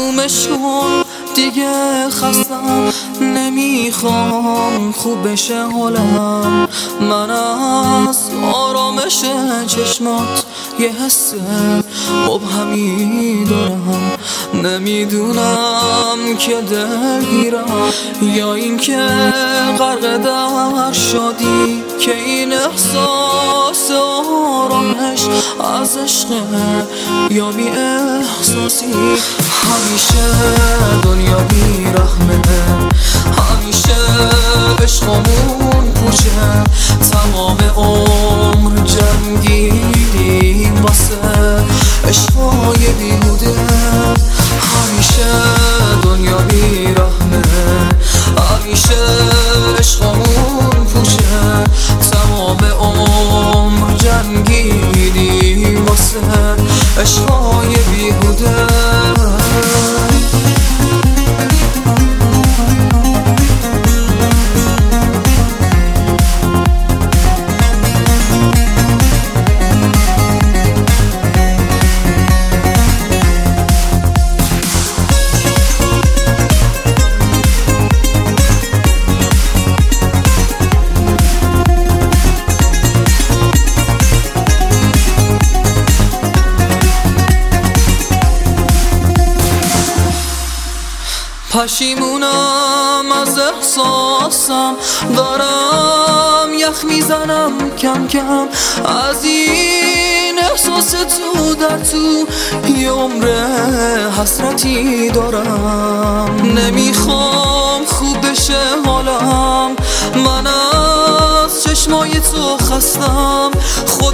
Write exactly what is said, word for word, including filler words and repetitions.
تمومش کن دیگه، خستم نمیخوام خوب بشه حالم. من از آرامش چشمات یه حس مبهمی دارم، نمیدونم که دلگیرم یا اینکه غرق در شادی، که این احساس آرامش از عشقه یا بی احساسی. همیشه دنیا بی رحمه، همیشه عشقمون پوچه، تمام عمر جنگیدیم واسه عشقای بیهوده. همیشه دنیا بی رحمه، همیشه عشقمون پوچه، تمام عمر جنگیدیم واسه عشقای بیهوده. پشیمونم از احساسم، دارم یخ میزنم کم کم از این احساس تو در تو. یه عمر حسرتی دارم، نمیخوام خوب بشه حالم. من از چشمای تو خستم،